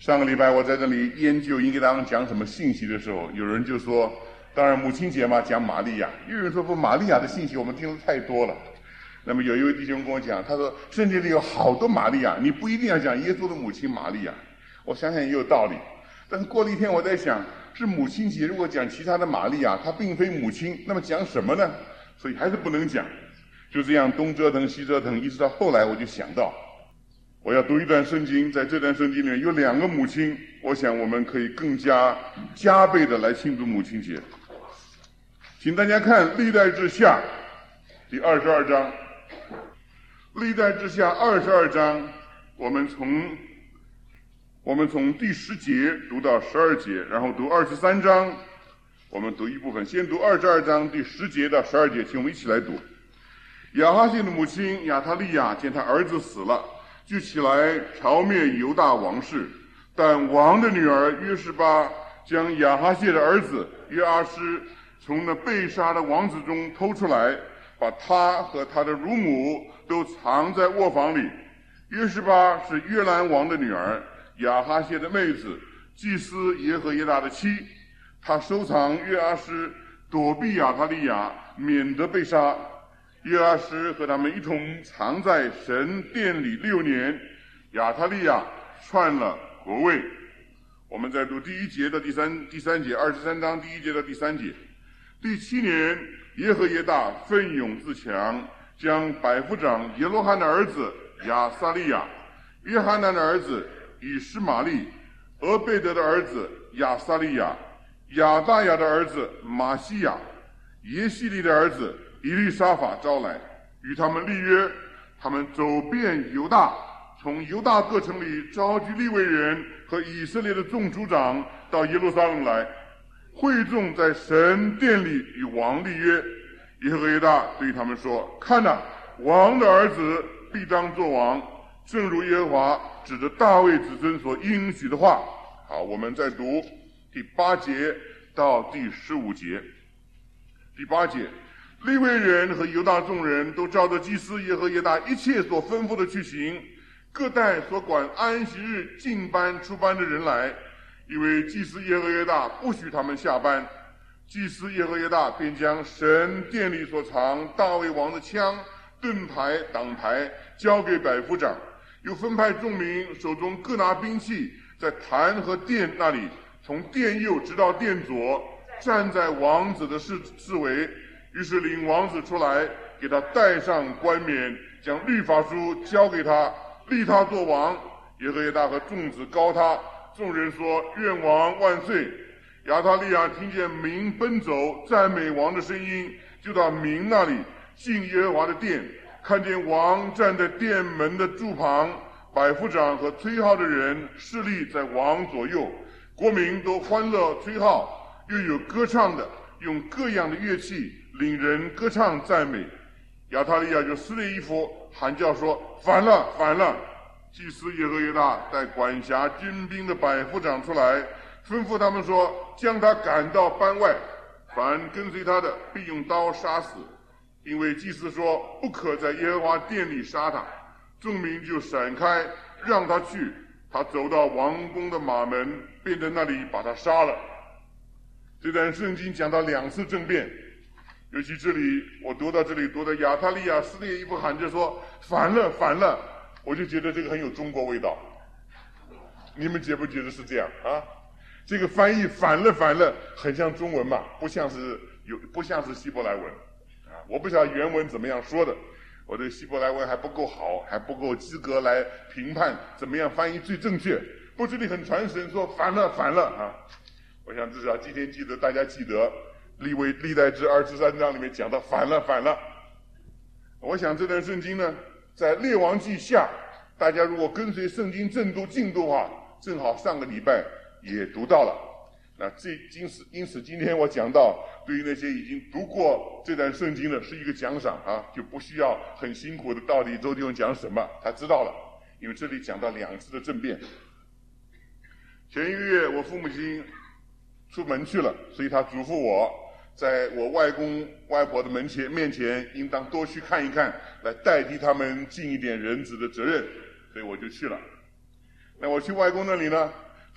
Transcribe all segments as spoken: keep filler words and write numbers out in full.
上个礼拜我在这里研究应给大家讲什么信息的时候，有人就说，当然母亲节嘛，讲玛利亚。有人说不，玛利亚的信息我们听得太多了。那么有一位弟兄跟我讲，他说圣经里有好多玛利亚，你不一定要讲耶稣的母亲玛利亚。我想想也有道理，但是过了一天我在想，是母亲节，如果讲其他的玛利亚，她并非母亲，那么讲什么呢？所以还是不能讲。就这样东折腾西折腾，一直到后来我就想到，我要读一段圣经，在这段圣经里面有两个母亲，我想我们可以更加加倍的来庆祝母亲节。请大家看历代志下第二十二章，历代志下二十二章，我们从我们从第十节读到十二节，然后读二十三章，我们读一部分，先读二十二章第十节到十二节，请我们一起来读。亚哈谢的母亲亚他利亚见他儿子死了，就起来朝灭犹大王室，但王的女儿约示巴将亚哈谢的儿子约阿施从那被杀的王子中偷出来，把他和他的乳母都藏在卧房里。约示巴是约兰王的女儿，亚哈谢的妹子，祭司耶和耶大的妻。他收藏约阿施，躲避亚他利亚，免得被杀。约阿施和他们一同藏在神殿里六年，亚他利亚篡了国位。我们再读第一节到第三第三节，二十三章第一节到第三节。第七年，耶和耶大奋勇自强，将百夫长耶罗罕的儿子亚撒利亚、约哈南的儿子以实玛利、俄贝德的儿子亚撒利亚、亚大雅的儿子马西亚、耶西利的儿子以利沙法招来，与他们立约。他们走遍犹大，从犹大各城里召集利未人和以色列的众族长到耶路撒冷来，会众在神殿里与王立约。耶和耶大对他们说：看哪，王的儿子必当作王，正如耶和华指着大卫子孙所应许的话。好，我们再读第八节到第十五节。第八节，利未人和犹大众人都照着祭司耶和耶大一切所吩咐的去行，各带所管安息日进班出班的人来，因为祭司耶和耶大不许他们下班。祭司耶和耶大便将神殿里所藏大卫王的枪、盾牌、挡牌交给百夫长，又分派众民手中各拿兵器，在坛和殿那里，从殿右直到殿左，站在王子的四四围。于是领王子出来，给他戴上冠冕，将律法书交给他，立他做王。耶和耶大和众子高他，众人说：愿王万岁！亚他利亚听见民奔走赞美王的声音，就到民那里进耶和华的殿，看见王站在殿门的柱旁，百夫长和吹号的人侍立在王左右，国民都欢乐吹号，又有歌唱的，用各样的乐器领人歌唱赞美。亚他利亚就撕裂衣服，喊叫说：反了，反了！祭司耶和耶大带管辖军兵的百夫长出来，吩咐他们说：将他赶到班外，凡跟随他的必用刀杀死，因为祭司说不可在耶和华殿里杀他。众民就闪开，让他去。他走到王宫的马门，便在那里把他杀了。这段圣经讲到两次政变，尤其这里我读到这里读的亚他利亚撕裂衣服喊着说：反了，反了！我就觉得这个很有中国味道。你们觉不觉得是这样啊？这个翻译反了反了，很像中文嘛，不像是有不像是希伯来文啊。我不晓得原文怎么样说的，我对希伯来文还不够好，还不够资格来评判怎么样翻译最正确。不过这里很传神，说反了反了啊。我想至少今天记得大家记得利未历代志二十三章里面讲到反了反了。我想这段圣经呢，在列王记下，大家如果跟随圣经正读进度的话，正好上个礼拜也读到了。那这因此因此今天我讲到，对于那些已经读过这段圣经的是一个奖赏啊，就不需要很辛苦的到底周弟兄讲什么，他知道了，因为这里讲到两次的政变。前一个月我父母亲出门去了，所以他嘱咐我，在我外公外婆的门前面前，应当多去看一看，来代替他们尽一点人子的责任，所以我就去了。那我去外公那里呢，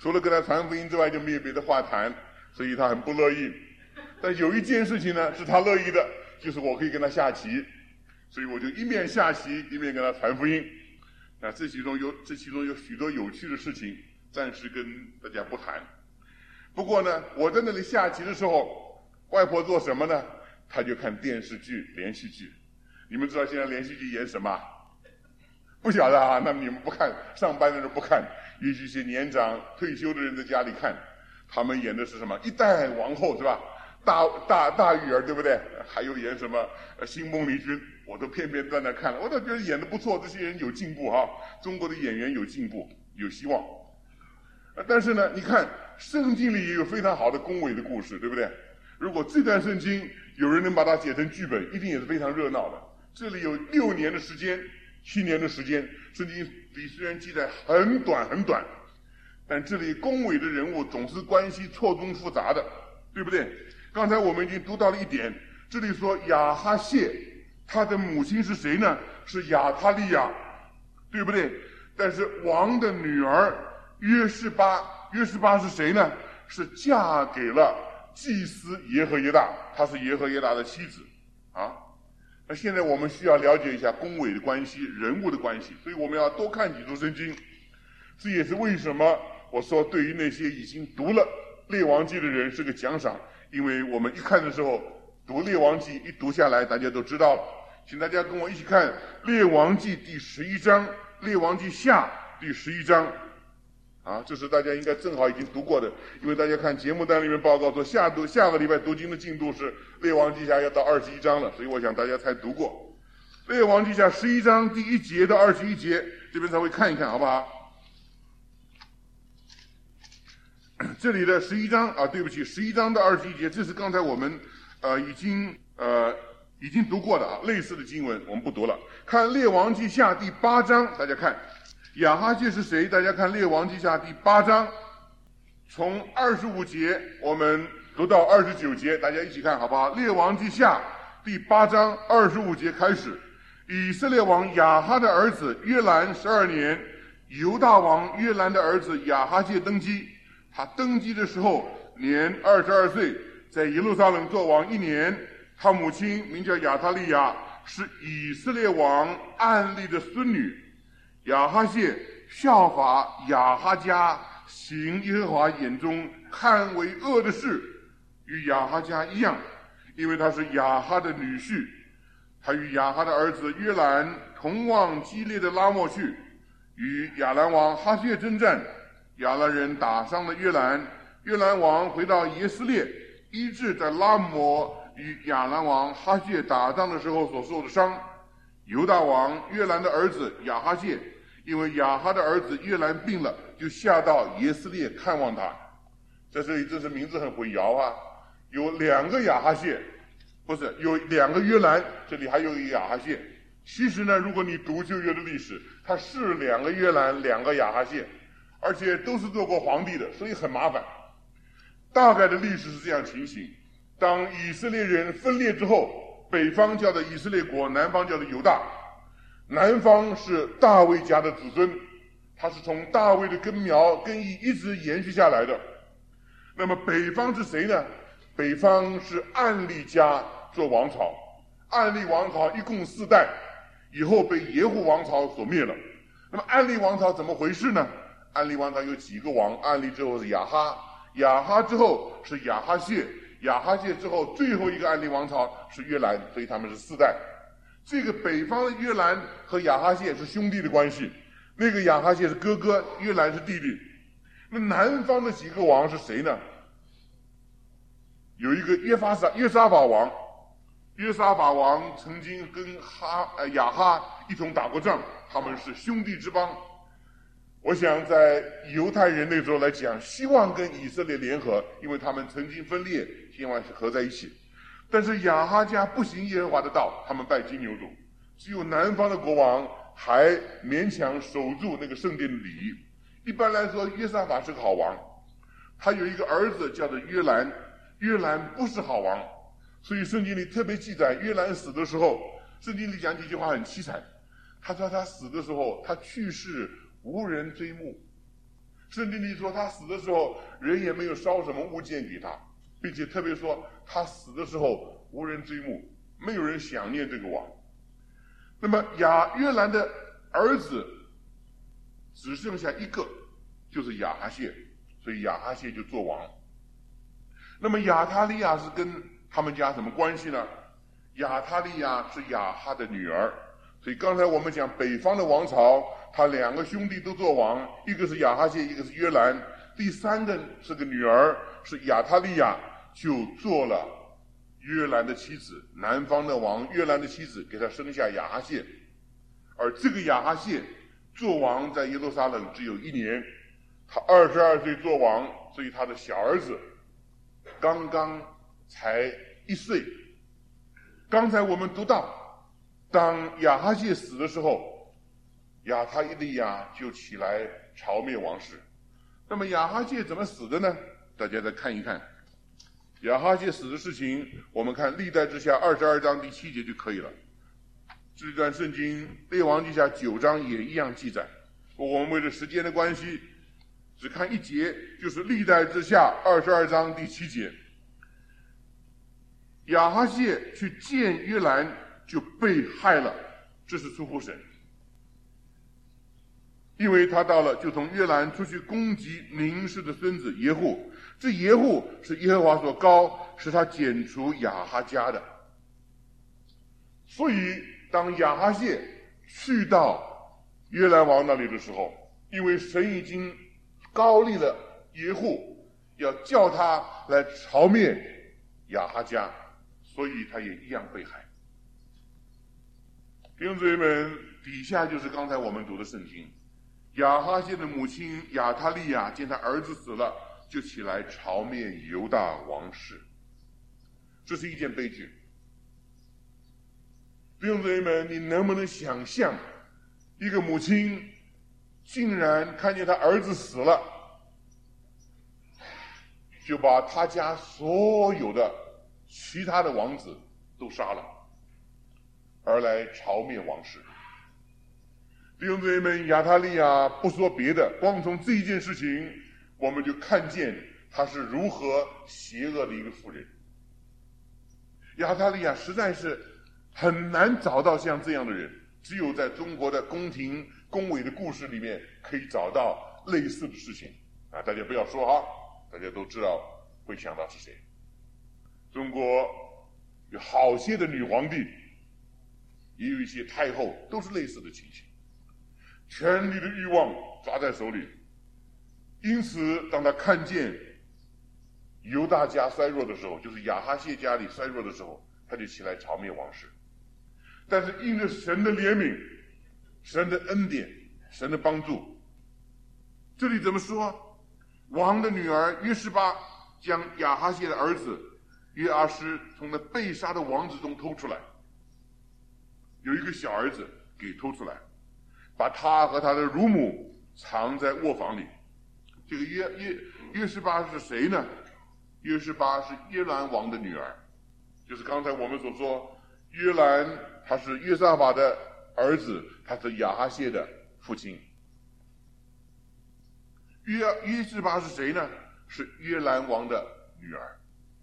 除了跟他传福音之外就没有别的话谈，所以他很不乐意。但有一件事情呢是他乐意的，就是我可以跟他下棋，所以我就一面下棋一面跟他传福音。那这其中有这其中有许多有趣的事情，暂时跟大家不谈。不过呢，我在那里下棋的时候，外婆做什么呢？她就看电视剧、连续剧。你们知道现在连续剧演什么？不晓得啊？那么你们不看，上班的人不看，尤其是年长退休的人在家里看，他们演的是什么？一代王后是吧？大大大玉儿对不对？还有演什么呃新梦离君，我都片片段段看了，我倒觉得演得不错，这些人有进步哈，中国的演员有进步，有希望。但是呢，你看圣经里也有非常好的恭维的故事，对不对？如果这段圣经有人能把它写成剧本，一定也是非常热闹的。这里有六年的时间，七年的时间，圣经里虽然记载很短很短，但这里恭维的人物总是关系错综复杂的，对不对？刚才我们已经读到了一点，这里说亚哈谢，他的母亲是谁呢？是亚他利亚，对不对？但是王的女儿约示巴，约示巴是谁呢？是嫁给了祭司耶和耶大，她是耶和耶大的妻子啊。那现在我们需要了解一下公伪的关系、人物的关系，所以我们要多看几处圣经。这也是为什么我说对于那些已经读了列王记的人是个奖赏，因为我们一看的时候读列王记一读下来，大家都知道了。请大家跟我一起看列王记第十一章，列王记下第十一章啊，这是大家应该正好已经读过的，因为大家看节目单里面报告说下读下个礼拜读经的进度是列王记下要到二十一章了，所以我想大家才读过列王记下十一章第一节到二十一节，这边稍微看一看好不好？这里的十一章啊，对不起，十一章到二十一节，这是刚才我们呃已经呃已经读过的啊，类似的经文我们不读了。看列王记下第八章，大家看亚哈谢是谁？大家看列王记下第八章，从二十五节我们读到二十九节，大家一起看好不好？列王记下第八章二十五节开始，以色列王亚哈的儿子约兰十二年，犹大王约兰的儿子亚哈谢登基。他登基的时候年二十二岁，在耶路撒冷做王一年。他母亲名叫亚他利亚，是以色列王暗利的孙女。亚哈谢效法亚哈家，行耶和华眼中看为恶的事，与亚哈家一样，因为他是亚哈的女婿。他与亚哈的儿子约兰同往基列的拉末去，与亚兰王哈谢征战。亚兰人打伤了约兰，约兰王回到耶斯列，医治在拉摩与亚兰王哈谢打仗的时候所受的伤。犹大王约兰的儿子亚哈谢，因为亚哈的儿子约兰病了，就下到耶斯列看望他。在这里，这是名字很混淆啊，有两个亚哈谢，不是有两个约兰，这里还有一个亚哈谢。其实呢，如果你读旧约的历史，它是两个约兰，两个亚哈谢。而且都是做过皇帝的，所以很麻烦。大概的历史是这样情形：当以色列人分裂之后，北方叫做以色列国，南方叫做犹大。南方是大卫家的子孙，他是从大卫的根苗根裔一直延续下来的。那么北方是谁呢？北方是暗利家做王朝，暗利王朝一共四代，以后被耶户王朝所灭了。那么暗利王朝怎么回事呢？暗利王朝有几个王？暗利之后是亚哈，亚哈之后是亚哈谢，亚哈谢之后最后一个暗利王朝是约兰，所以他们是四代。这个北方的约兰和亚哈谢是兄弟的关系，那个亚哈谢是哥哥，约兰是弟弟。那南方的几个王是谁呢？有一个约法撒约沙法王，约沙法王曾经跟哈呃亚哈一同打过仗，他们是兄弟之邦。我想在犹太人那时候来讲，希望跟以色列联合，因为他们曾经分裂，希望是合在一起。但是亚哈家不行耶和华的道，他们拜金牛犊，只有南方的国王还勉强守住那个圣殿的礼仪。一般来说，约沙法是个好王，他有一个儿子叫做约兰，约兰不是好王，所以圣经里特别记载约兰死的时候，圣经里讲几句话很凄惨。他说他死的时候，他去世无人追慕， 圣经里说他死的时候，人也没有烧什么物件给他，并且特别说他死的时候无人追慕，没有人想念这个王。那么亚约兰的儿子只剩下一个，就是亚哈谢，所以亚哈谢就做王。那么亚他利亚是跟他们家什么关系呢？亚他利亚是亚哈的女儿，所以刚才我们讲北方的王朝，他两个兄弟都做王，一个是亚哈谢，一个是约兰，第三个是个女儿，是亚他利亚，就做了约兰的妻子，南方的王约兰的妻子给他生下亚哈谢。而这个亚哈谢做王在耶路撒冷只有一年，他二十二岁做王，所以他的小儿子刚刚才一岁。刚才我们读到，当亚哈谢死的时候，亚他利亚就起来朝灭王室。那么亚哈谢怎么死的呢？大家再看一看亚哈谢死的事情，我们看历代志下二十二章第七节就可以了。这段圣经列王记下九章也一样记载。我们为了时间的关系，只看一节，就是历代志下二十二章第七节。亚哈谢去见约兰，就被害了，这是出乎神。因为他到了，就从约兰出去攻击宁氏的孙子耶户。这耶户是耶和华所膏，是他剪除亚哈家的。所以当亚哈谢去到约兰王那里的时候，因为神已经膏立了耶户，要叫他来朝灭亚哈家，所以他也一样被害。弟兄姊妹们，底下就是刚才我们读的圣经。亚哈谢的母亲亚他利亚见他儿子死了，就起来朝灭犹大王室，这是一件悲剧。弟兄姊妹们，你能不能想象，一个母亲竟然看见他儿子死了，就把他家所有的其他的王子都杀了，而来朝灭王室。弟兄姊妹们，亚他利亚不说别的，光从这一件事情，我们就看见他是如何邪恶的一个妇人。亚他利亚实在是很难找到像这样的人，只有在中国的宫廷宫闱的故事里面可以找到类似的事情啊！大家不要说哈，大家都知道会想到是谁。中国有好些的女皇帝，也有一些太后，都是类似的情形。权力的欲望抓在手里，因此当他看见犹大家衰弱的时候，就是亚哈谢家里衰弱的时候，他就起来朝灭王室。但是因着神的怜悯、神的恩典、神的帮助，这里怎么说？王的女儿约示巴将亚哈谢的儿子约阿施从那被杀的王子中偷出来，有一个小儿子给偷出来，把他和他的乳母藏在卧房里。这个约约约示巴是谁呢？约示巴是约兰王的女儿，就是刚才我们所说，约兰他是约沙法的儿子，他是亚哈谢的父亲。约约示巴是谁呢？是约兰王的女儿。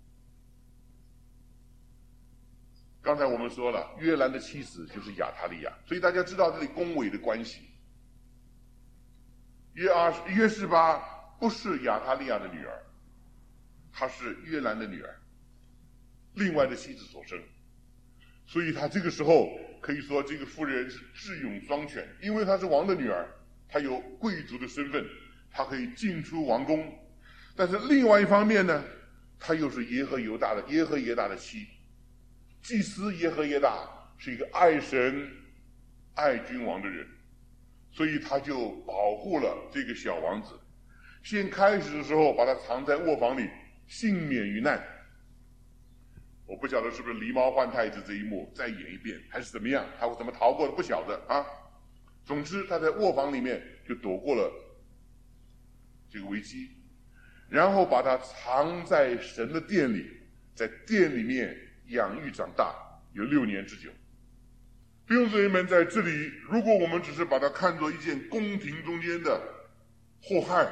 刚才我们说了，约兰的妻子就是亚他利亚，所以大家知道这里宫闱的关系。约阿约示巴不是亚他利亚的女儿，她是约兰的女儿，另外的妻子所生。所以她这个时候可以说这个妇人是智勇双全，因为她是王的女儿，她有贵族的身份，她可以进出王宫。但是另外一方面呢，她又是耶和犹大的耶和耶大的妻。祭司耶和耶大是一个爱神爱君王的人，所以他就保护了这个小王子。先开始的时候把他藏在卧房里，幸免于难。我不晓得是不是狸猫换太子这一幕再演一遍还是怎么样，他会怎么逃过的不晓得啊。总之他在卧房里面就躲过了这个危机，然后把他藏在神的殿里，在殿里面养育长大，有六年之久。弟兄姊妹们，在这里，如果我们只是把它看作一件宫廷中间的祸害，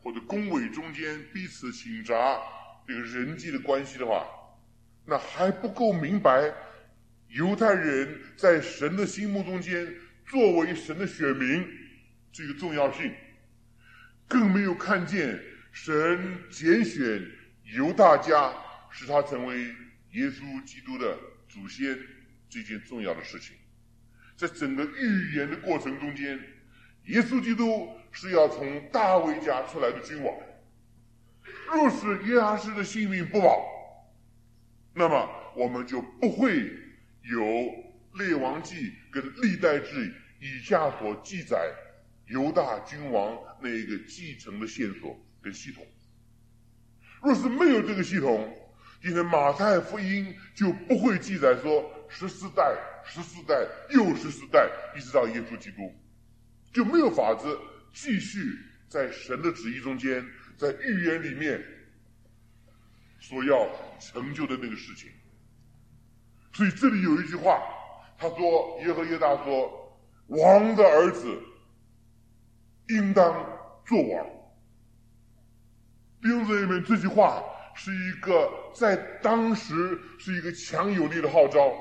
或者宫闱中间彼此请札这个人际的关系的话，那还不够明白犹太人在神的心目中间作为神的选民这个重要性，更没有看见神拣选犹大家使他成为耶稣基督的祖先这件重要的事情。在整个预言的过程中间，耶稣基督是要从大卫家出来的君王。若是约阿施的性命不保，那么我们就不会有列王记跟历代志以下所记载犹大君王那个继承的线索跟系统。若是没有这个系统，今天马太福音就不会记载说十四代十四代又十四代一直到耶稣基督，就没有法子继续在神的旨意中间，在预言里面所要成就的那个事情。所以这里有一句话，他说耶和耶大说，王的儿子应当做王。弟兄姊妹们，这句话是一个在当时是一个强有力的号召，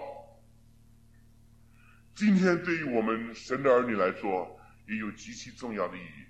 今天对于我们神的儿女来说也有极其重要的意义。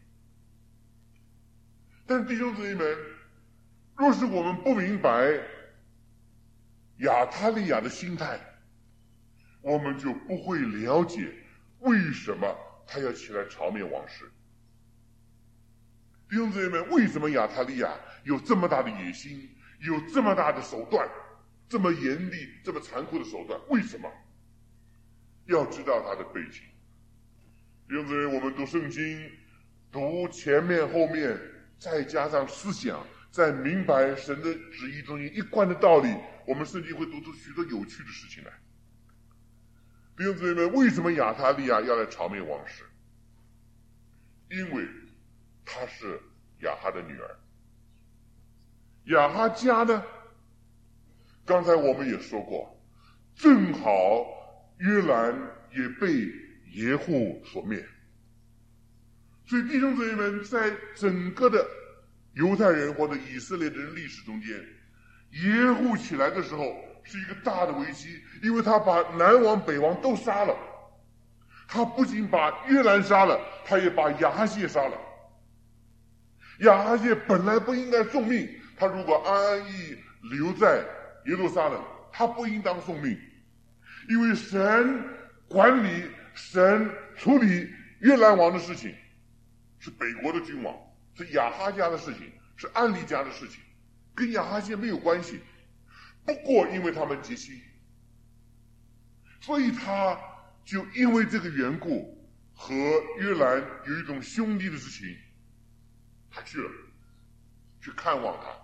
但弟兄姊妹们，若是我们不明白亚他利雅的心态，我们就不会了解为什么他要起来朝灭王室。弟兄姊妹们，为什么亚他利雅有这么大的野心，有这么大的手段，这么严厉这么残酷的手段？为什么？要知道他的背景。弟兄姊妹，我们读圣经，读前面后面，再加上思想，在明白神的旨意中间一贯的道理，我们圣经会读出许多有趣的事情来。弟兄姊妹们，为什么亚他利雅要来朝灭王室？因为她是亚哈的女儿。亚哈家呢，刚才我们也说过，正好约兰也被耶户所灭。所以弟兄姊妹们，在整个的犹太人或者以色列人历史中间，耶户起来的时候是一个大的危机，因为他把南王北王都杀了，他不仅把约兰杀了，他也把亚哈谢杀了。亚哈谢本来不应该送命，他如果安安逸逸留在耶路撒冷，他不应当送命，因为神管理神处理约兰王的事情是北国的君王，是亚哈家的事情，是暗利家的事情，跟亚哈谢没有关系。不过因为他们结亲，所以他就因为这个缘故和约兰有一种兄弟的事情，他去了，去看望他。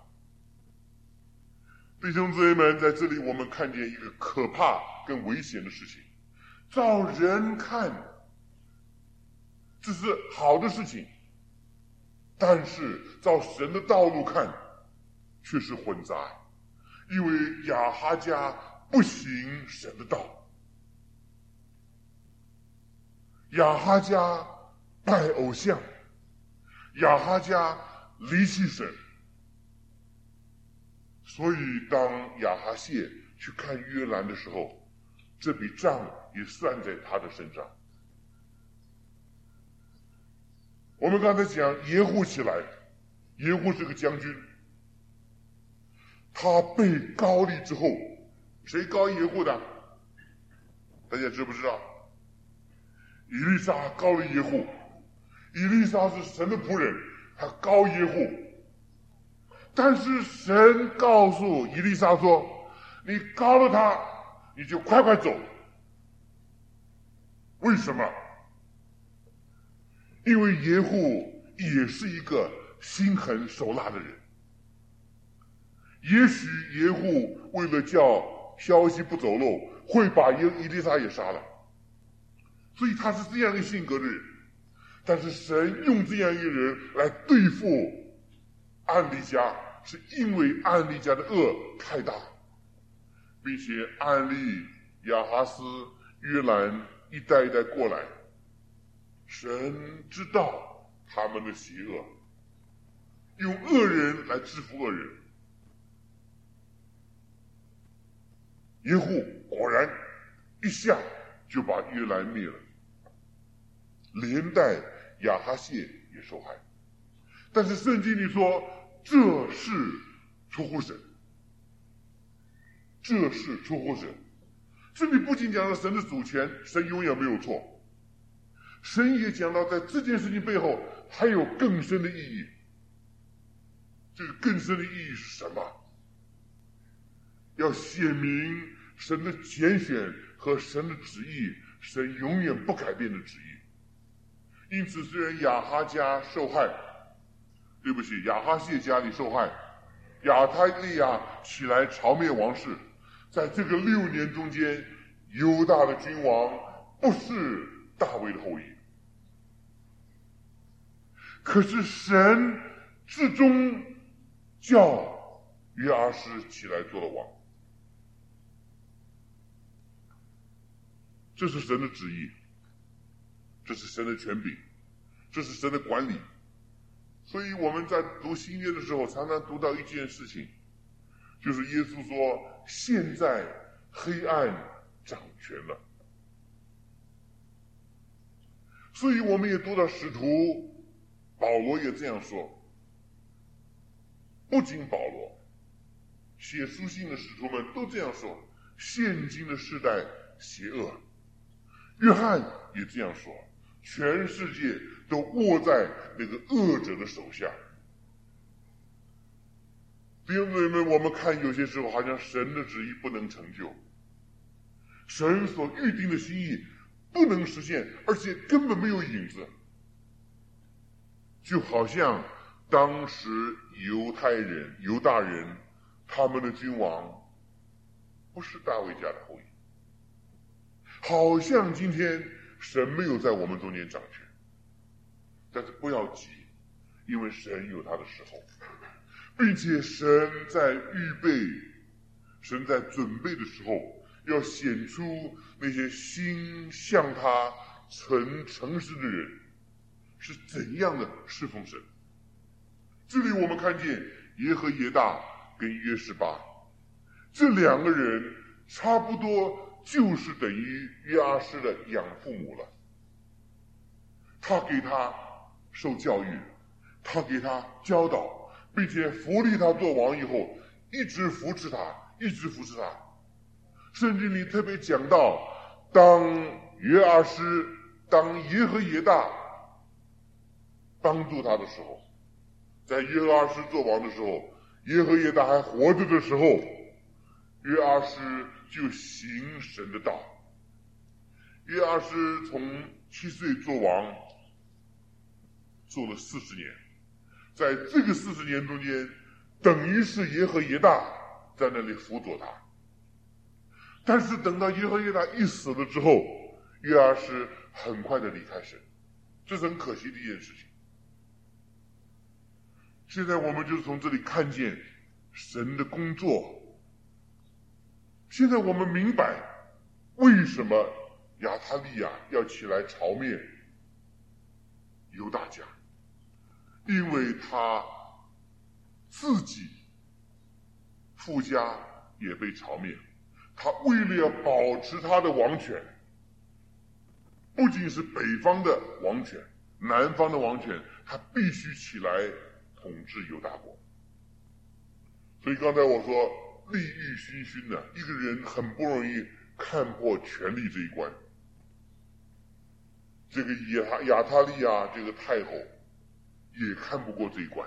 弟兄姊妹们，在这里我们看见一个可怕跟危险的事情。照人看这是好的事情，但是照神的道路看却是混杂，因为亚哈家不行神的道，亚哈家拜偶像，亚哈家离弃神。所以当亚哈谢去看约兰的时候，这笔账也算在他的身上。我们刚才讲耶户起来，耶户是个将军，他被膏立之后，谁膏耶户的？大家知不知道？以利沙膏了耶户，以利沙是神的仆人，他膏耶户。但是神告诉以利沙说，你膏了他，你就快快走。为什么？因为耶户也是一个心狠手辣的人。也许耶户为了叫消息不走漏，会把耶以利沙也杀了，所以他是这样一个性格的人。但是神用这样一个人来对付暗利家，是因为暗利家的恶太大，并且暗利、亚哈斯、约兰一代一代过来，神知道他们的邪恶， 用恶人来制服恶人。耶户果然一下就把约兰灭了，连带亚哈谢也受害。但是圣经里说，这是出乎神，这是出乎神。这里不仅讲到神的主权，神永远没有错，神也讲到在这件事情背后还有更深的意义。这个更深的意义是什么？要显明神的拣选和神的旨意，神永远不改变的旨意。因此，虽然亚哈家受害，对不起，亚哈谢家里受害，亚他利亚起来朝灭王室，在这个六年中间，犹大的君王不是大卫的后裔，可是神至终叫约阿施起来做了王，这是神的旨意，这是神的权柄，这是神的管理。所以我们在读新约的时候，常常读到一件事情，就是耶稣说，现在黑暗掌权了。所以我们也读到使徒保罗也这样说，不仅保罗，写书信的使徒们都这样说，现今的世代邪恶。约翰也这样说，全世界都握在那个恶者的手下。弟兄姊妹们，我们看有些时候好像神的旨意不能成就，神所预定的心意不能实现，而且根本没有影子。就好像当时犹太人、犹大人，他们的君王不是大卫家的后裔，好像今天神没有在我们中间掌权。但是不要急，因为神有他的时候，并且神在预备，神在准备的时候，要显出那些心向他存诚实的人是怎样的侍奉神。这里我们看见耶和耶大跟约示巴这两个人差不多就是等于约阿施的养父母了。他给他受教育，他给他教导，并且扶立他做王以后，一直扶持他，一直扶持他。圣经里特别讲到，当约阿施、当耶和耶大帮助他的时候，在约阿施做王的时候，耶和耶大还活着的时候，约阿施就行神的道。约阿施从七岁做王，做了四十年，在这个四十年中间，等于是耶和耶大在那里辅佐他。但是等到耶和耶大一死了之后，约阿施很快的离开神，这是很可惜的一件事情。现在我们就从这里看见神的工作。现在我们明白为什么亚他利亚要起来朝灭犹大家，因为他自己父家也被朝灭，他为了要保持他的王权，不仅是北方的王权，南方的王权，他必须起来统治犹大国。所以刚才我说利欲熏熏的，一个人很不容易看破权力这一关。这个亚亚他利亚这个太后也看不过这一关，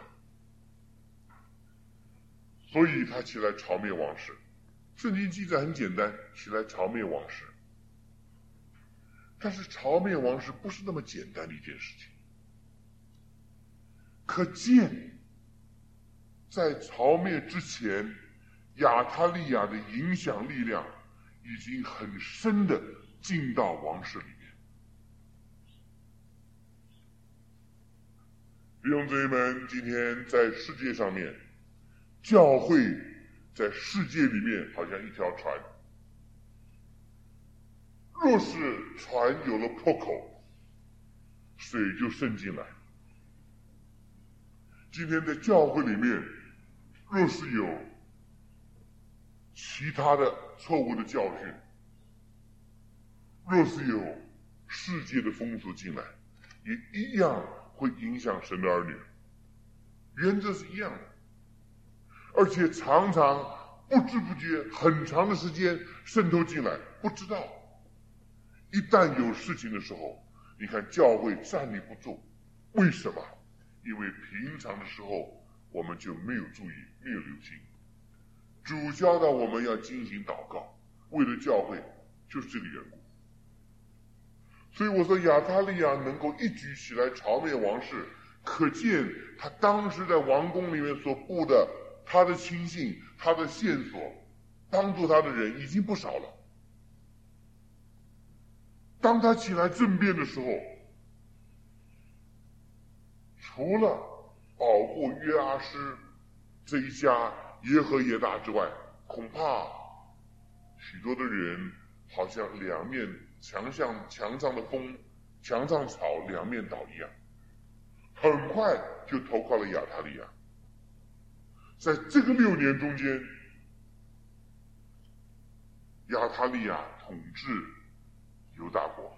所以他起来朝灭王室。圣经记载很简单，起来朝灭王室。但是朝灭王室不是那么简单的一件事情。可见在朝灭之前，亚他利亚的影响力量已经很深的进到王室里面。弟兄姊妹们，今天在世界上面，教会在世界里面好像一条船，若是船有了破口，水就渗进来。 今天在教会里面，若是有其他的错误的教训，若是有世界的风俗进来，也一样会影响神的儿女。原则是一样的，而且常常不知不觉很长的时间渗透进来，不知道。一旦有事情的时候，你看教会站立不住，为什么？因为平常的时候我们就没有注意，没有留心。主教导我们要进行祷告，为了教会，就是这个缘故。所以我说亚他利亚能够一举起来朝灭王室，可见他当时在王宫里面所布的他的亲信，他的线索，帮助他的人已经不少了。当他起来政变的时候，除了保护约阿施这一家耶和耶大之外，恐怕许多的人好像两面墙像墙上的风，墙上草两面倒一样，很快就投靠了亚他利亚。在这个六年中间，亚他利亚统治犹大国。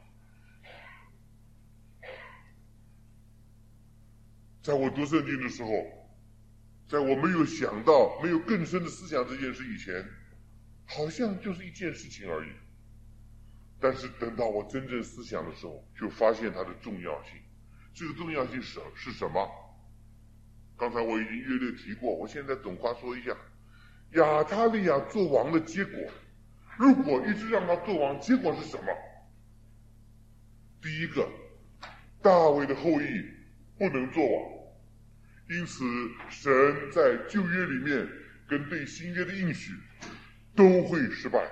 在我读圣经的时候，在我没有想到没有更深的思想这件事以前，好像就是一件事情而已。但是等到我真正思想的时候，就发现它的重要性。这个重要性是是什么？刚才我已经略略提过，我现在总话说一下，亚他利亚做王的结果，如果一直让他做王，结果是什么？第一个，大卫的后裔不能做王，因此神在旧约里面跟对新约的应许都会失败。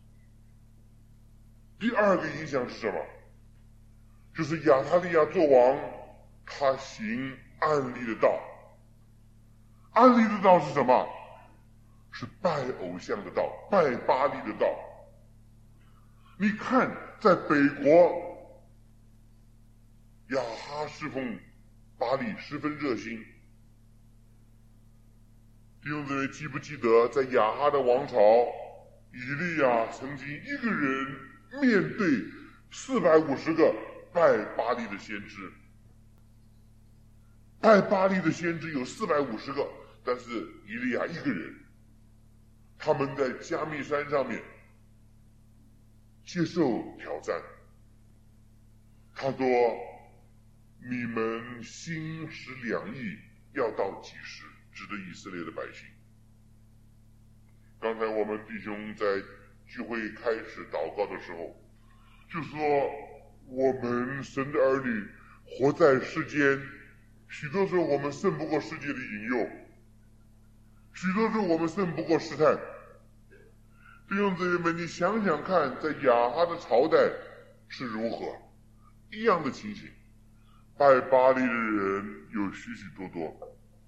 第二个影响是什么？就是亚他利亚做王，他行暗利的道。暗利的道是什么？是拜偶像的道，拜巴力的道。你看，在北国，亚哈侍奉巴力十分热心。弟兄姊妹，记不记得在亚哈的王朝，以利亚曾经一个人面对四百五十个拜巴力的先知？拜巴力的先知有四百五十个，但是以利亚一个人。他们在加密山上面接受挑战。他说：“你们心使两意，要到几时？”指着以色列的百姓。刚才我们弟兄在聚会开始祷告的时候，就说我们神的儿女活在世间，许多时候我们胜不过世界的引诱，许多时候我们胜不过试探。弟兄姊妹们，你想想看，在亚哈的朝代是如何一样的情形，拜巴力的人有许许多多。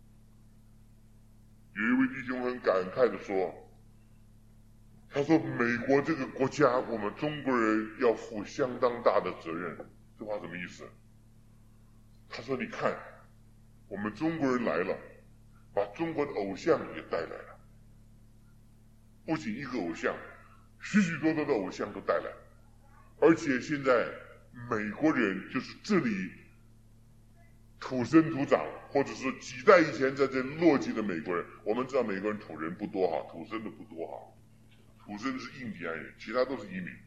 有一位弟兄很感慨地说，他说美国这个国家，我们中国人要负相当大的责任。这话什么意思？他说你看，我们中国人来了，把中国的偶像也带来了，不仅一个偶像，许许多多的偶像都带来，而且现在美国人就是这里土生土长，或者是几代以前在这落籍的美国人。我们知道美国人土人不多哈，土生的不多哈，土生的是印第安人，其他都是移民。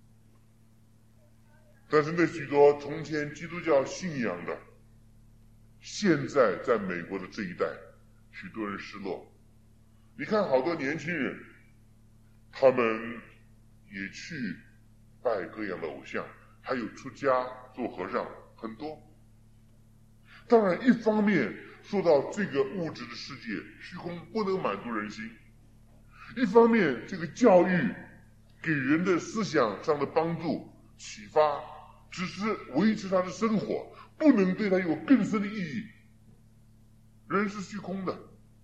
但是那许多从前基督教信仰的，现在在美国的这一代，许多人失落。你看好多年轻人，他们也去拜各样的偶像，还有出家做和尚，很多。当然一方面说到这个物质的世界虚空不能满足人心，一方面这个教育给人的思想上的帮助启发只是维持他的生活，不能对他有更深的意义。人是虚空的，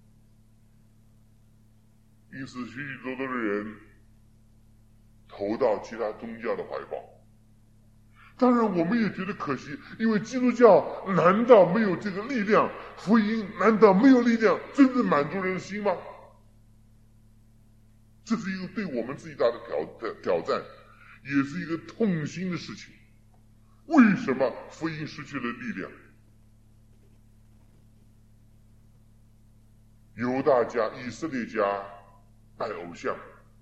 因此许许多多的人投到其他宗教的怀抱。 当然我们也觉得可惜，因为基督教难道没有这个力量？福音难道没有力量真正满足人的心吗？这是一个对我们自己大的挑挑战，也是一个痛心的事情。为什么福音失去了力量？犹大家、以色列家拜偶像、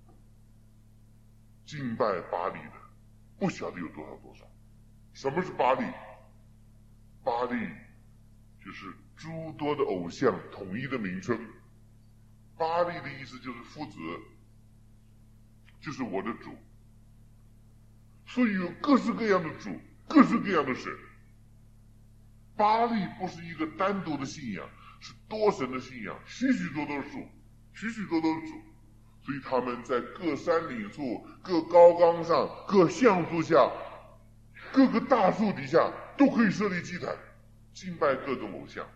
敬拜巴力的，不晓得有多少多少。什么是巴力？巴力就是诸多的偶像统一的名称。巴力的意思就是夫子，就是我的主。所以有各式各样的主，各式各样的神。巴力不是一个单独的信仰，是多神的信仰，许许多多的主，许许多多的主。所以他们在各山岭处、各高岗上、各橡树下、各个大树底下都可以设立祭坛，敬拜各种偶像。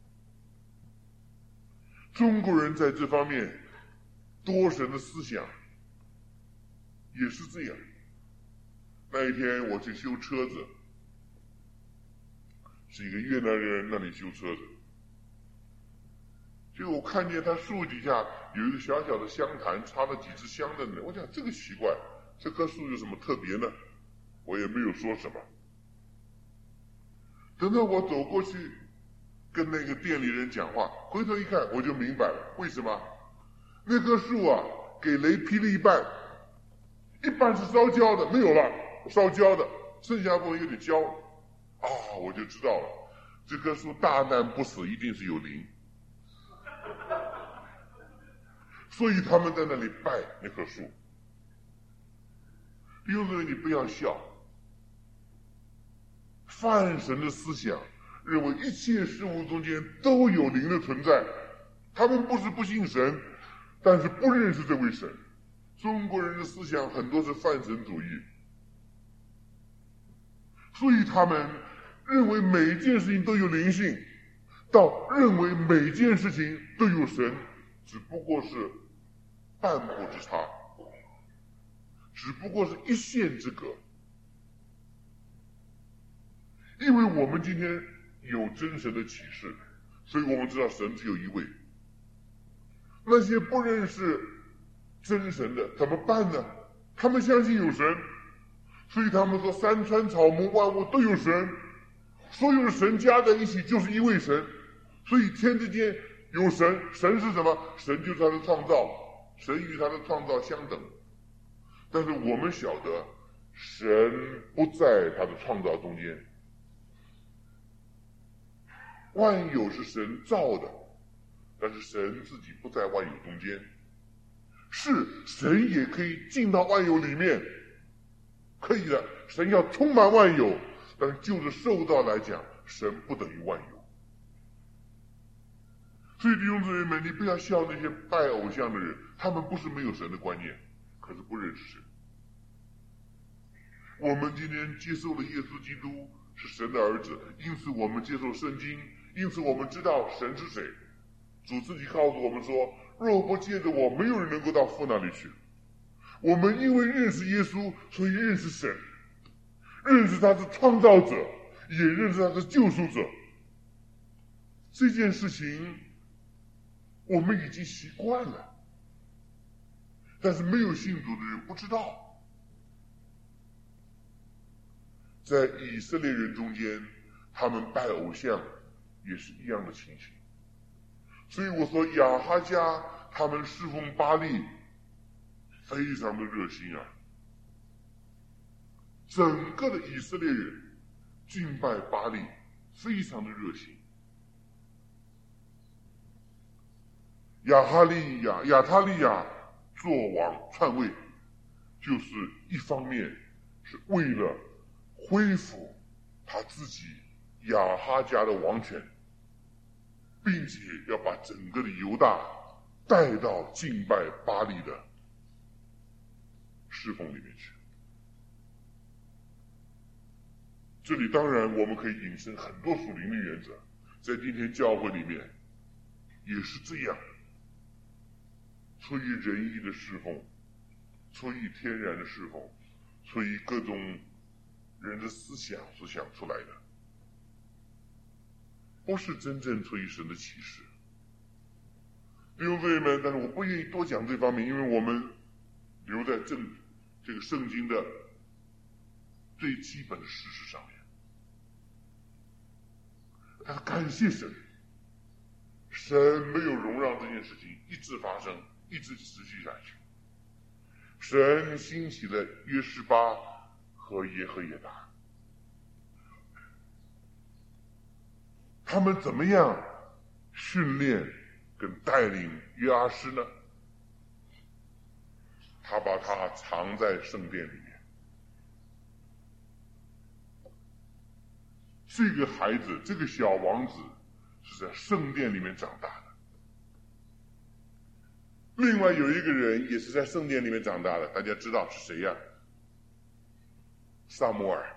中国人在这方面多神的思想也是这样。那一天我去修车子，是一个越南人那里修车子，就我看见他树底下有一个小小的香坛，插了几支香的呢。我想这个奇怪，这棵树有什么特别呢？我也没有说什么。等到我走过去跟那个店里人讲话，回头一看我就明白了，为什么？那棵树啊给雷劈了一半，一半是烧焦的，没有了，烧焦的，剩下部分有点焦。啊，我就知道了，这棵树大难不死，一定是有灵。所以他们在那里拜那棵树。弟兄姊妹，你不要笑。泛神的思想认为一切事物中间都有灵的存在，他们不是不信神，但是不认识这位神。中国人的思想很多是泛神主义，所以他们认为每一件事情都有灵性，到认为每件事情都有神，只不过是半步之差，只不过是一线之隔。因为我们今天有真神的启示，所以我们知道神只有一位。那些不认识真神的怎么办呢？他们相信有神，所以他们说山川草木万物都有神，所有的神加在一起就是一位神。所以天之间有神，神是什么？神就是他的创造，神与他的创造相等。但是我们晓得神不在他的创造中间，万有是神造的，但是神自己不在万有中间。是神也可以进到万有里面，可以的，神要充满万有，但是就着受造来讲，神不等于万有。所以弟兄姊妹们，你不要笑那些拜偶像的人，他们不是没有神的观念，可是不认识神。我们今天接受了耶稣基督是神的儿子，因此我们接受圣经，因此我们知道神是谁。主自己告诉我们说，若不借着我，没有人能够到父那里去。我们因为认识耶稣，所以认识神，认识他是创造者，也认识他是救赎者。这件事情我们已经习惯了，但是没有信主的人不知道。在以色列人中间，他们拜偶像也是一样的情形。所以我说亚哈家他们侍奉巴力非常的热心啊，整个的以色列人敬拜巴力非常的热心。亚哈利亚亚他利亚做王篡位，就是一方面是为了恢复他自己亚哈家的王权，并且要把整个的犹大带到敬拜巴力的侍奉里面去。这里当然我们可以引申很多属灵的原则，在今天教会里面也是这样，出于仁义的侍奉，出于天然的侍奉，出于各种人的思想所想出来的，不是真正出于神的启示。弟兄姊妹们，但是我不愿意多讲这方面，因为我们留在正这个圣经的最基本的事实上面。但是感谢神，神没有容让这件事情一直发生，一直持续下去。神兴起了约示巴和耶和耶大，他们怎么样训练跟带领约阿施呢？他把他藏在圣殿里面。这个孩子，这个小王子是在圣殿里面长大的。另外有一个人也是在圣殿里面长大的，大家知道是谁呀？撒母耳。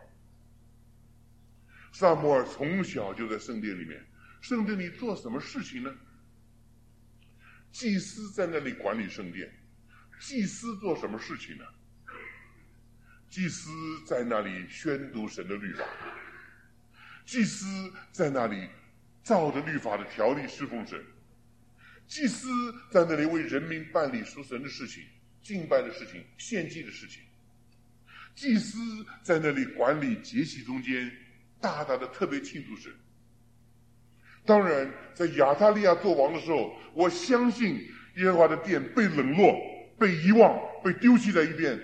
撒母耳从小就在圣殿里面，圣殿里做什么事情呢？祭司在那里管理圣殿。祭司做什么事情呢？祭司在那里宣读神的律法。祭司在那里照着律法的条例侍奉神。祭司在那里为人民办理属神的事情、敬拜的事情、献祭的事情。祭司在那里管理节期中间大大的特别庆祝神。当然在亚他利亚做王的时候，我相信耶和华的殿被冷落、被遗忘、被丢弃在一边，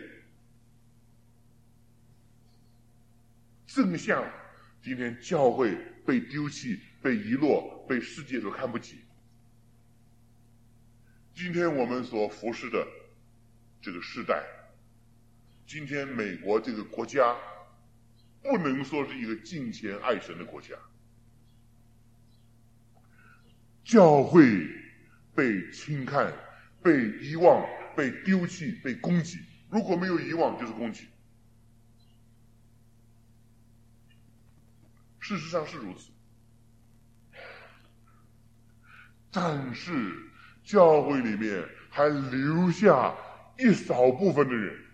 正像今天教会被丢弃、被遗落、被世界所看不起。今天我们所服侍的这个世代，今天美国这个国家不能说是一个敬虔爱神的国家。教会被轻看、被遗忘、被丢弃、被攻击。如果没有遗忘，就是攻击。事实上是如此。但是教会里面还留下一少部分的人，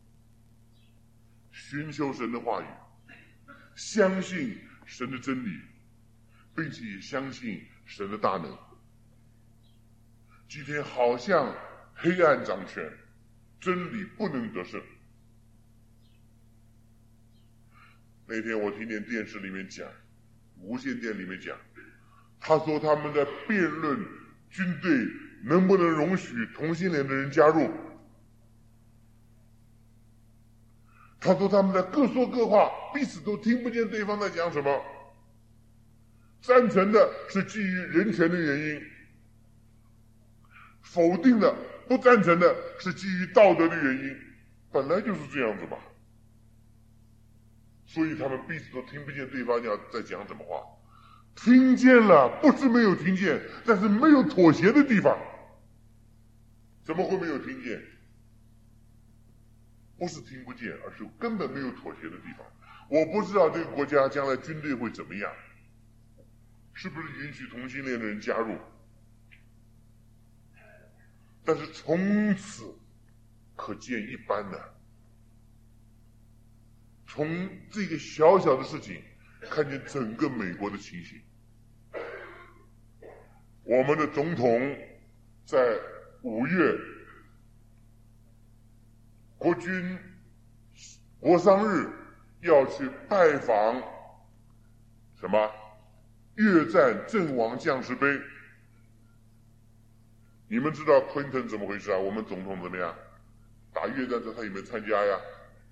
寻求神的话语，相信神的真理，并且也相信神的大能。今天好像黑暗掌权，真理不能得胜。那天我听见电视里面讲，无线电里面讲，他说他们在辩论军队能不能容许同性恋的人加入。他说他们在各说各话，彼此都听不见对方在讲什么。赞成的是基于人权的原因，否定的、不赞成的是基于道德的原因，本来就是这样子嘛。所以他们彼此都听不见对方要在讲什么话。听见了，不是没有听见，但是没有妥协的地方。怎么会没有听见？不是听不见，而是根本没有妥协的地方。我不知道这个国家将来军队会怎么样，是不是允许同性恋的人加入？但是从此可见一斑的，从这个小小的事情看见整个美国的情形。我们的总统在五月国军国殇日要去拜访什么越战阵亡将士碑。你们知道 Clinton 怎么回事啊？我们总统怎么样？打越战的他有没有参加呀？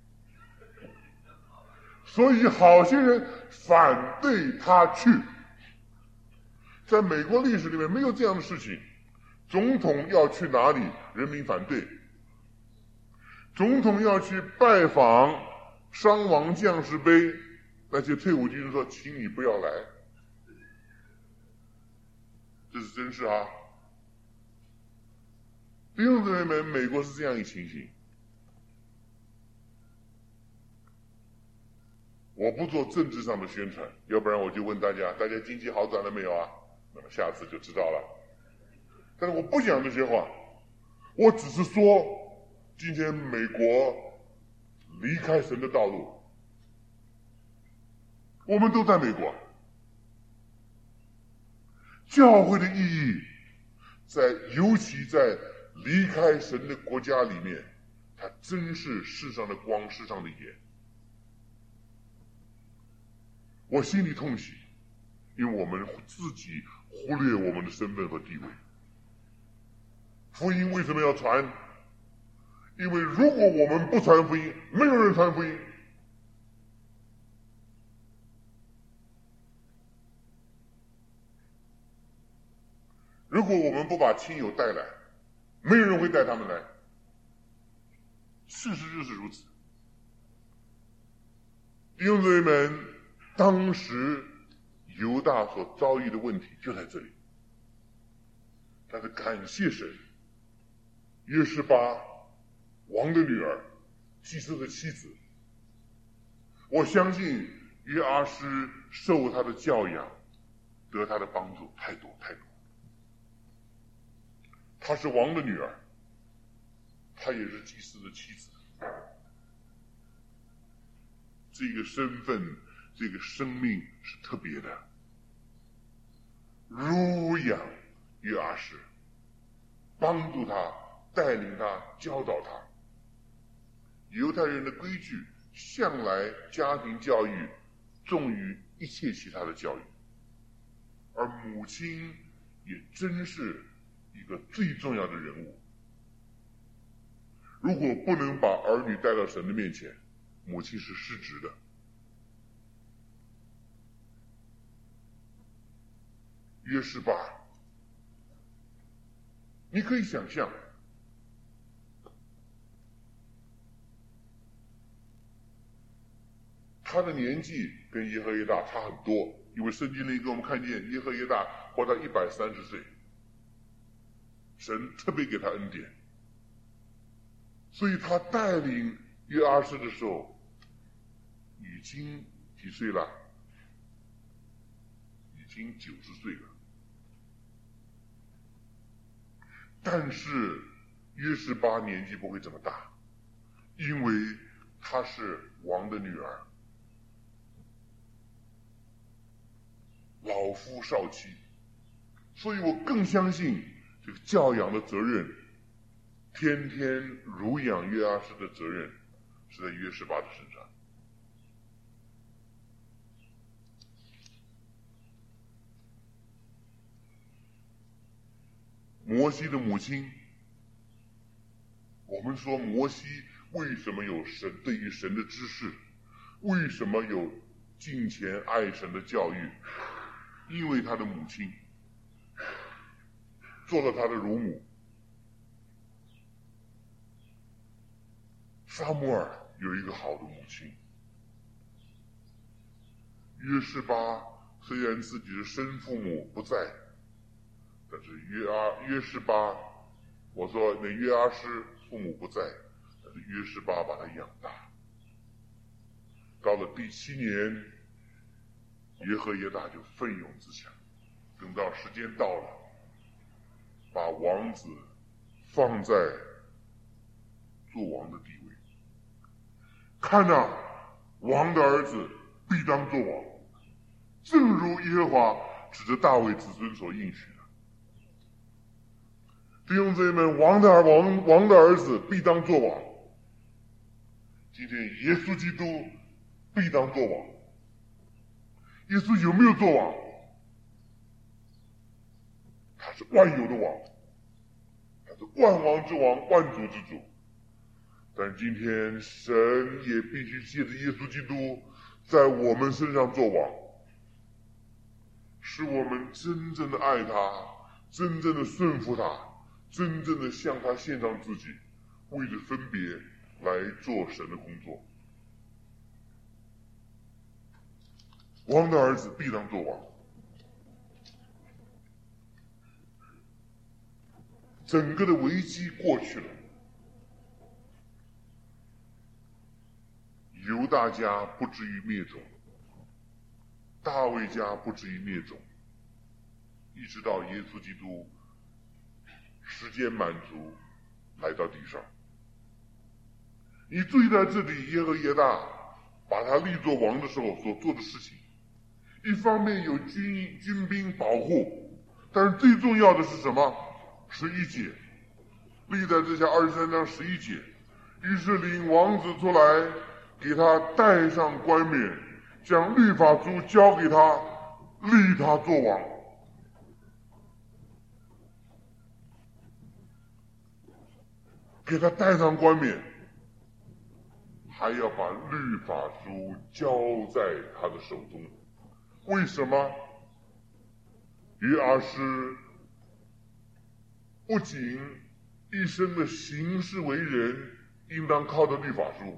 所以好些人反对他去。在美国历史里面没有这样的事情，总统要去哪里，人民反对；总统要去拜访伤亡将士碑，那些退伍军人说：“请你不要来。”这是真事啊！弟兄姊妹们，美国是这样一情形。我不做政治上的宣传，要不然我就问大家：大家经济好转了没有啊？那么下次就知道了。但是我不讲这些话，我只是说，今天美国离开神的道路， 我们都在美国。教会的意义，在尤其在离开神的国家里面，它真是世上的光，世上的盐。我心里痛喜，因为我们自己忽略我们的身份和地位。福音为什么要传？因为如果我们不传福音，没有人传福音。如果我们不把亲友带来，没有人会带他们来。事实就是如此。弟兄姊妹们，当时犹大所遭遇的问题就在这里。但是感谢神，约示巴王的女儿，祭司的妻子，我相信约阿施受他的教养，得他的帮助太多太多。她是王的女儿，她也是祭司的妻子。这个身份，这个生命是特别的。乳养约阿施，帮助他，带领他，教导他。犹太人的规矩向来家庭教育重于一切其他的教育，而母亲也真是一个最重要的人物。如果不能把儿女带到神的面前，母亲是失职的。约示巴，你可以想象，他的年纪跟耶和耶大差很多，因为圣经里给我们看见耶和耶大活到一百三十岁，神特别给他恩典，所以他带领约阿施的时候，已经几岁了？已经九十岁了。但是约示巴年纪不会这么大，因为她是王的女儿，老夫少妻，所以我更相信这个教养的责任，天天乳养约阿施的责任是在约示巴的身上。摩西的母亲，我们说摩西为什么有神对于神的知识，为什么有敬虔爱神的教育？因为他的母亲做了他的乳母。撒母耳有一个好的母亲，约示巴虽然自己的生父母不在，但是约阿约示巴，我说那约阿施父母不在，但是约示巴把他养大。到了第七年，耶和耶大就奋勇自强，等到时间到了，把王子放在做王的地位。看哪，王的儿子必当做王，正如耶和华指着大卫子孙所应许的。弟兄姊妹们，王的儿王王的儿子必当做王。今天耶稣基督必当做王。耶稣有没有做王？他是万有的王，他是万王之王，万主之主。但今天神也必须借着耶稣基督在我们身上做王，使我们真正的爱他，真正的顺服他，真正的向他献上自己，为着分别来做神的工作。王的儿子必当做王。整个的危机过去了，犹大家不至于灭种，大卫家不至于灭种，一直到耶稣基督时间满足来到地上。你注意到这里耶和耶大把他立作王的时候所做的事情， 一方面有军军兵保护，但是最重要的是什么？十一节，历代志下二十三章十一节。于是领王子出来，给他戴上冠冕，将律法书交给他，立他做王。给他戴上冠冕，还要把律法书交在他的手中。为什么？约阿施不仅一生的行事为人应当靠着律法书，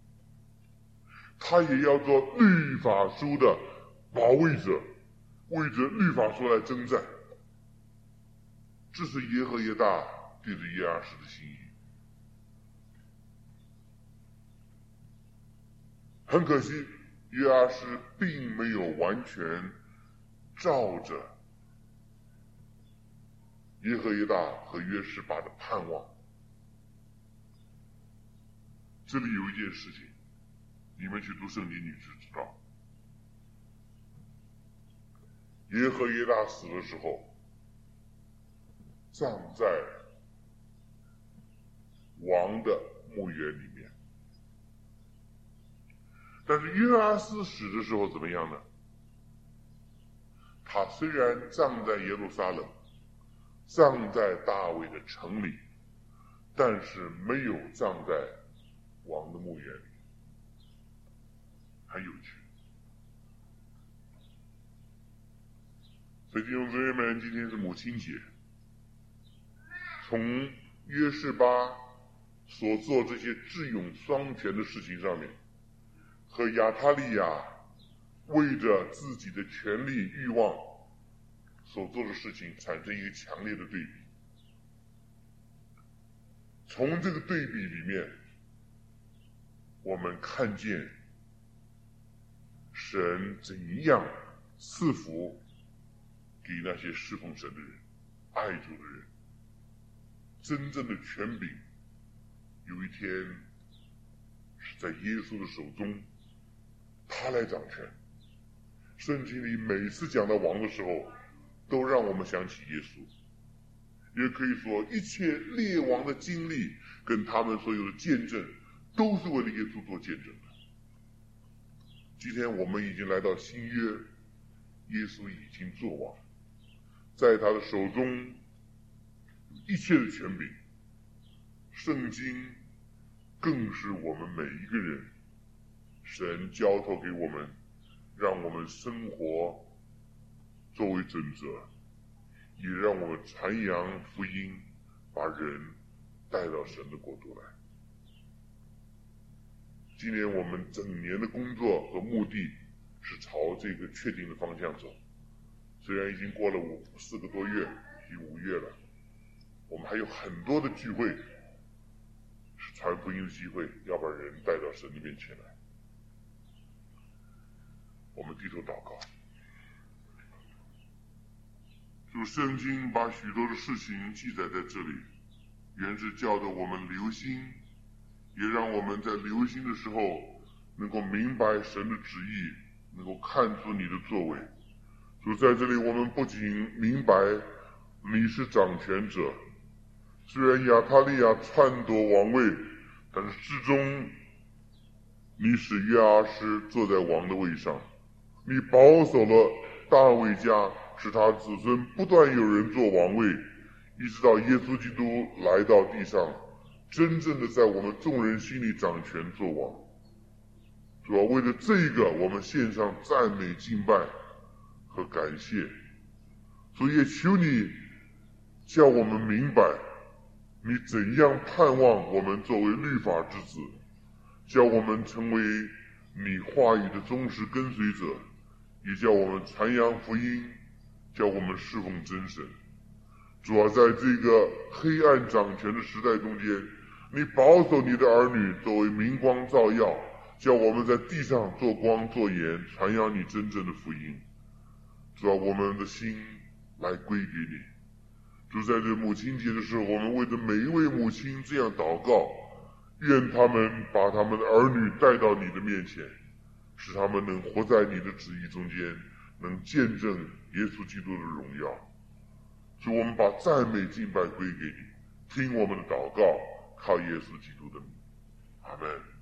他也要做律法书的保卫者，为着律法书来征战。这是耶和耶大对着约阿施的心意。很可惜，约阿施并没有完全照着耶和耶大和约示巴的盼望。这里有一件事情，你们去读圣经你就知道。耶和耶大死的时候，葬在王的墓园里面。但是约阿施死的时候怎么样呢？他虽然葬在耶路撒冷，葬在大卫的城里，但是没有葬在王的墓园里。很有趣。所以弟兄姊妹们，今天是母亲节，从约示巴所做这些智勇双全的事情上面，和亚他利亚为着自己的权力欲望所做的事情产生一个强烈的对比。从这个对比里面，我们看见神怎样赐福给那些侍奉神的人、爱主的人。真正的权柄有一天是在耶稣的手中，他来掌权。圣经里每次讲到王的时候，都让我们想起耶稣。也可以说，一切列王的经历跟他们所有的见证，都是为了耶稣做见证的。今天我们已经来到新约，耶稣已经做王，在他的手中一切的权柄。圣经更是我们每一个人，神交托给我们，让我们生活作为准则，也让我们传扬福音，把人带到神的国度来。今年我们整年的工作和目的是朝这个确定的方向走。虽然已经过了五四个多月，已经五月了，我们还有很多的聚会，是传福音的机会，要把人带到神的面前来。我们低头祷告。主，圣经把许多的事情记载在这里，原是叫着我们留心，也让我们在留心的时候能够明白神的旨意，能够看出你的作为。主，在这里我们不仅明白你是掌权者，虽然亚他利亚篡夺王位，但是至终你使约阿施坐在王的位上，你保守了大卫家，使他子孙不断有人做王位，一直到耶稣基督来到地上，真正的在我们众人心里掌权做王。主要为了这个，我们献上赞美敬拜和感谢。主，也求你叫我们明白你怎样盼望我们作为律法之子，叫我们成为你话语的忠实跟随者，也叫我们传扬福音，叫我们侍奉真神。主要在这个黑暗掌权的时代中间，你保守你的儿女作为明光照耀，叫我们在地上做光做盐，传扬你真正的福音。主要我们的心来归给你。主，在这母亲节的时候，我们为着每一位母亲这样祷告，愿他们把他们的儿女带到你的面前，使他们能活在你的旨意中间， 能见证耶稣基督的荣耀。主，我们把赞美敬拜归给你，听我们的祷告，靠耶稣基督的名，阿们。